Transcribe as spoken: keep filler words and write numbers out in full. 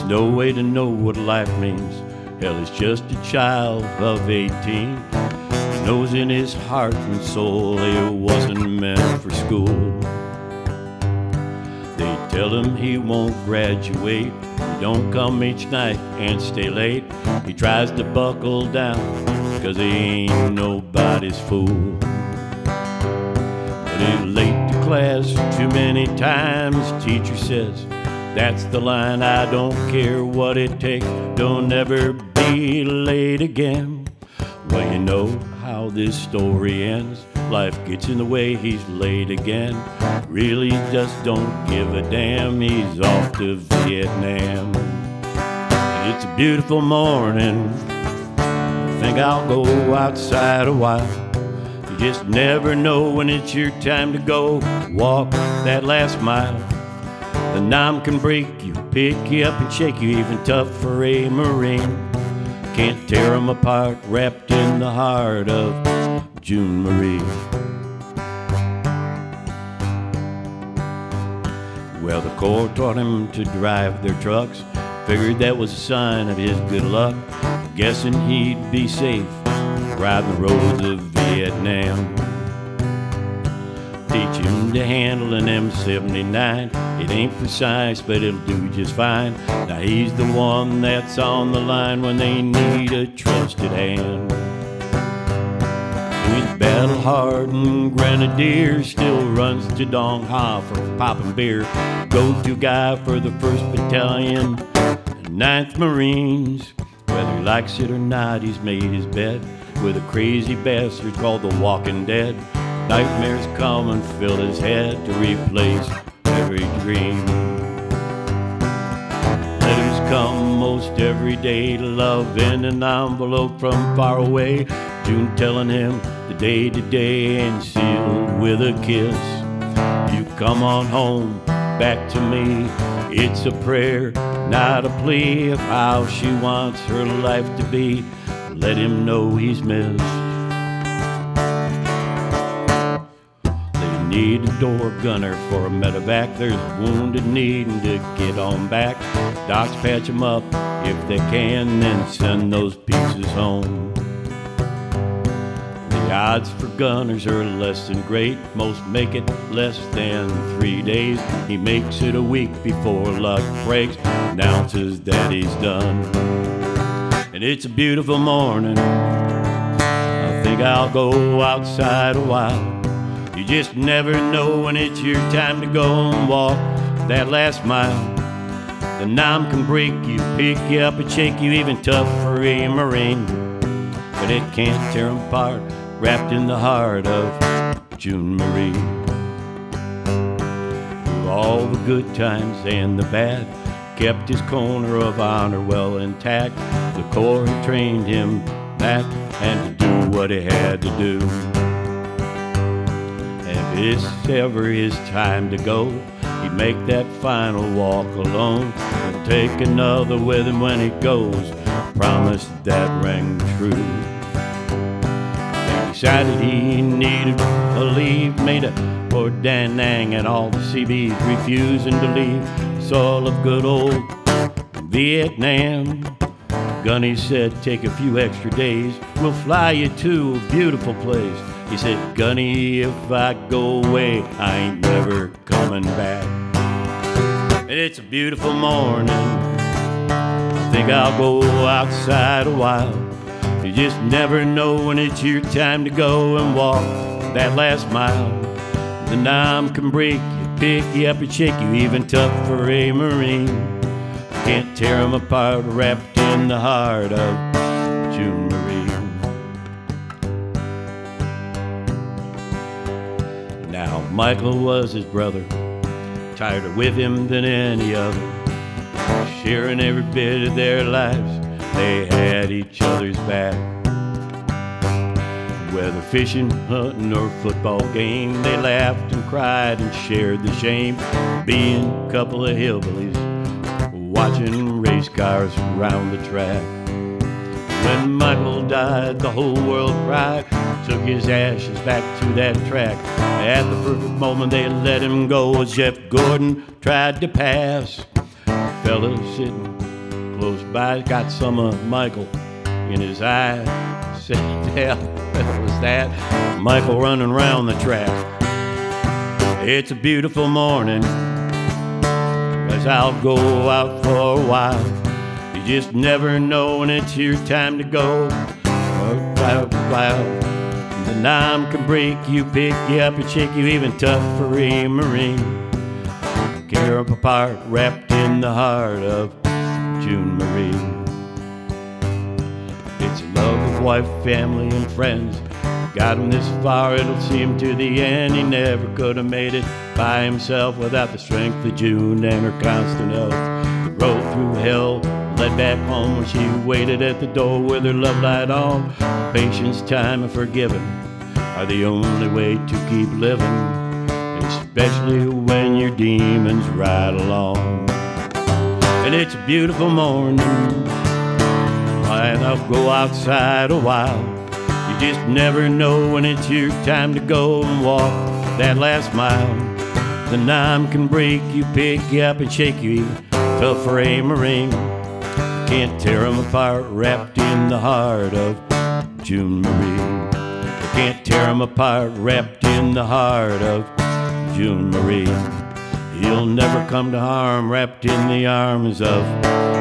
no way to know what life means. Hell, he's just a child of eighteen. He knows in his heart and soul he wasn't meant for school. They tell him he won't graduate. He don't come each night and stay late. He tries to buckle down, cause he ain't nobody's fool. But he's late to class too many times. Teacher says, that's the line, I don't care what it takes. Don't ever be late again. Well, you know how this story ends. Life gets in the way, he's late again. Really just don't give a damn. He's off to Vietnam. It's a beautiful morning. I think I'll go outside a while. You just never know when it's your time to go walk that last mile. The Nam can break you, pick you up and shake you, even tough for a Marine. Can't tear 'em apart, wrapped in the heart of June Marie. Well, the Corps taught him to drive their trucks. Figured that was a sign of his good luck. Guessing he'd be safe riding the roads of Vietnam. Teach him to handle an M seventy-nine. It ain't precise, but it'll do just fine. Now he's the one that's on the line when they need a trusted hand. He's battle-hardened grenadier, still runs to Dong Ha for popping beer. Go-to guy for the first Battalion, ninth Marines. Whether he likes it or not, he's made his bed with a crazy bastard called the Walking Dead. Nightmares come and fill his head to replace every dream. Letters come most every day to love in an envelope from far away. June telling him the day to day and sealed with a kiss. You come on home, back to me. It's a prayer, not a plea of how she wants her life to be. Let him know he's missed. Need a door gunner for a medevac. There's a wounded needing to get on back. Docs patch them up if they can, then send those pieces home. The odds for gunners are less than great. Most make it less than three days. He makes it a week before luck breaks, announces that he's done. And it's a beautiful morning. I think I'll go outside a while. You just never know when it's your time to go and walk that last mile. The Nam can break you, pick you up and shake you, even tough for a Marine. But it can't tear 'em apart, wrapped in the heart of June Marie. Through all the good times and the bad, kept his corner of honor well intact. The Corps had trained him back and to do what he had to do. If it's ever his time to go, he'd make that final walk alone and take another with him when he goes. Promise that rang true. He decided he needed a leave, made it for Da Nang and all the C Bs refusing to leave. It's all of good old Vietnam. Gunny said, take a few extra days, we'll fly you to a beautiful place. He said, Gunny, if I go away, I ain't never coming back. And it's a beautiful morning. I think I'll go outside a while. You just never know when it's your time to go and walk that last mile. The Nam can break you, pick you up and shake you, even tough for a Marine. Can't tear 'em apart, wrapped in the heart of June Marie. Now, Michael was his brother, tighter with him than any other. Sharing every bit of their lives, they had each other's back. Whether fishing, hunting, or football game, they laughed and cried and shared the shame. Being a couple of hillbillies, watching race cars around the track. When Michael died, the whole world cried, took his ashes back to that track. At the perfect moment they let him go as Jeff Gordon tried to pass. A fella sitting close by, got some of Michael in his eye. Said, yeah, what was that? Michael running around the track. It's a beautiful morning, 'cause I'll go out for a while. You just never know when it's your time to go. The Nam can break you, pick you up and shake you, even tough for a Marine. Tear up apart, wrapped in the heart of June Marie. It's love of wife, family, and friends. Got him this far, it'll see him to the end. He never could have made it by himself without the strength of June and her constant help. The road through hell led back home, where she waited at the door with her love light on. Patience, time, and forgiving are the only way to keep living, especially when your demons ride along. And it's a beautiful morning, and I'll go outside a while. You just never know when it's your time to go and walk that last mile. The Nam can break you, pick you up and shake you, even tough for a Marine. Can't tear them apart, wrapped in the heart of June Marie. Can't tear them apart, wrapped in the heart of June Marie. He'll never come to harm, wrapped in the arms of